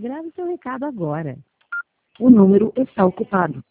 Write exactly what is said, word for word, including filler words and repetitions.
Grave seu recado agora. O número está ocupado.